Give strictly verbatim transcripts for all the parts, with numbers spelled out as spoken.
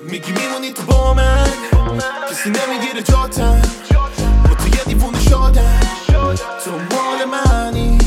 میگی میمونی تو با من، کسی نمیگیره جاتم، با تو یه دیوونه شدم، تو مال منی.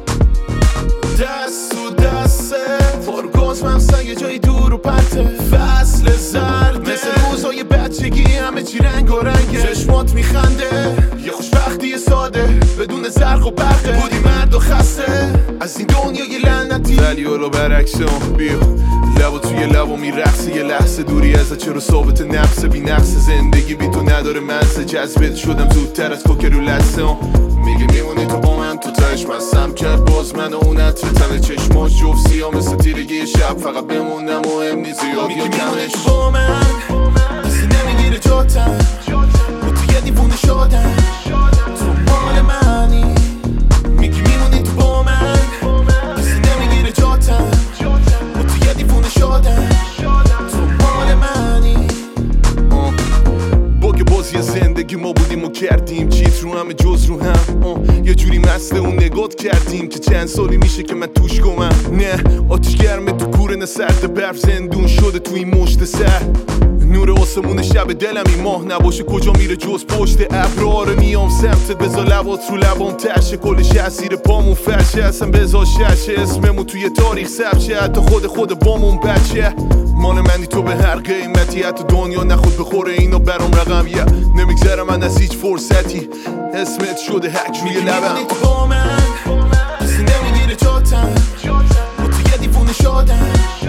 دست تو دسته پرگاز ممسن یه جایی دور و پرته، فصل زرده مثل روزای بچگی همه چی رنگ و رنگه، چشمات میخنده یه خوشبختی ساده بدون زرق و برقه، بودی مرد و خسته از این دنیای لعنتی، ولی اولو برعکسم بیا لبا توی لبا میرقصه، یه لحظه دوری ازت چرا ثابت نفسه، بی نقص زندگی بی تو نداره مزه، جذبت شدم زودتر از کوکر و لسه، میگه میمونی تو با من، تو تش مستم کرد باز من و اون عطر تن چشماش جفت سیاه مثل تیرگی شب، فقط بمونم مهم نیست زیاد یا کمش. با من کسی نمیگیره جاتم، با تو یه دیوونه شدم، تو مال منی. میگی میمونی تو با من، کسی نمیگیره جاتم، با تو یه دیوونه شدم، تو مال منی. با که بازی زندگی ما بودیم و کردیم چیت رو همه جز رو هم، یه جوری مسته اون نگات کردیم که چند سالی میشه که من توش گمم، نه آتیش گرمه تو کوره سرد برف زندون شده تو این مشت سر، نور آسمون شب دلم این ماه نباشه کجا میره جز پشت ابراره، میام سمتت بذار لبات رو لبام تشه، کلش اسیر پامون فرشه، اصلا بذار ششه اسممون توی تاریخ ثبت شه، حتی خود خود بامون بچه مان منی تو به هر قیمتی، حتی دنیا نخود بخوره اینو برام رقم یه نمیگذرم من از هیچ فرصتی، اسمت شده حک روی لبم. میگی تو با من کسی نمیگیره جاتم، با تو یه دیوونه شدم،